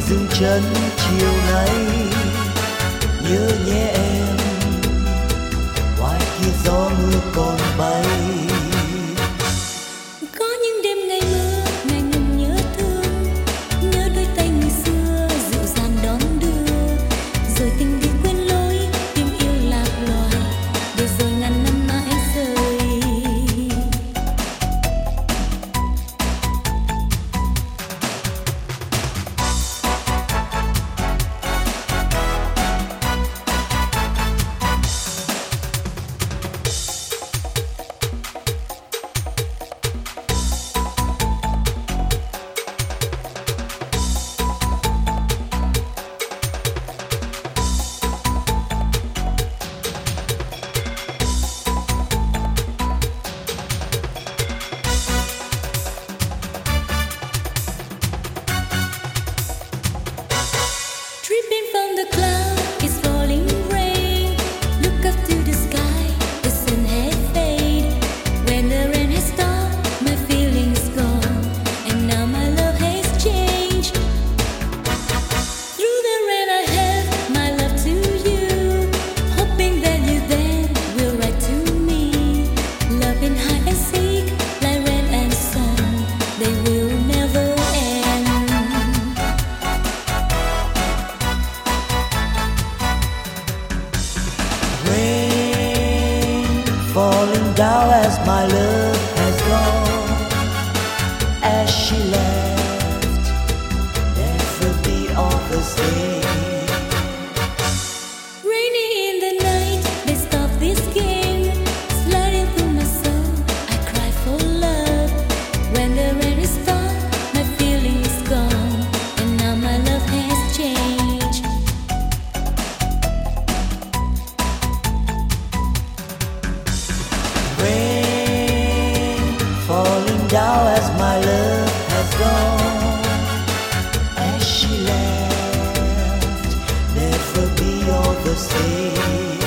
dừng chân chiều nay. Nhớ nhé em, ngoài kia gió mưa còn bay. Có những đêm ngày mưa, ngày ngừng nhớ thương, nhớ đôi tay người xưa dịu dàng đón đưa, rồi tình đi quên lối, tình yêu lạc loài, để rồi ngàn năm mãi rơi. Dripping from the cloud, it's falling rain. Look up to the sky, the sun has faded. When the rain has stopped, my feelings gone, and now my love has changed. Through the rain I have my love to you, hoping that you then will write to me. Loving hide and seek, like rain and sun, they will never end. Rain falling down as my love has gone. As she left, never be all the same. Rainy in the night, they stop this game. Sliding through my soul, I cry for love. When the rain is stopped, my feeling is gone, and now my love has changed. Rain falling down as my love has gone. As she left, never be all the same.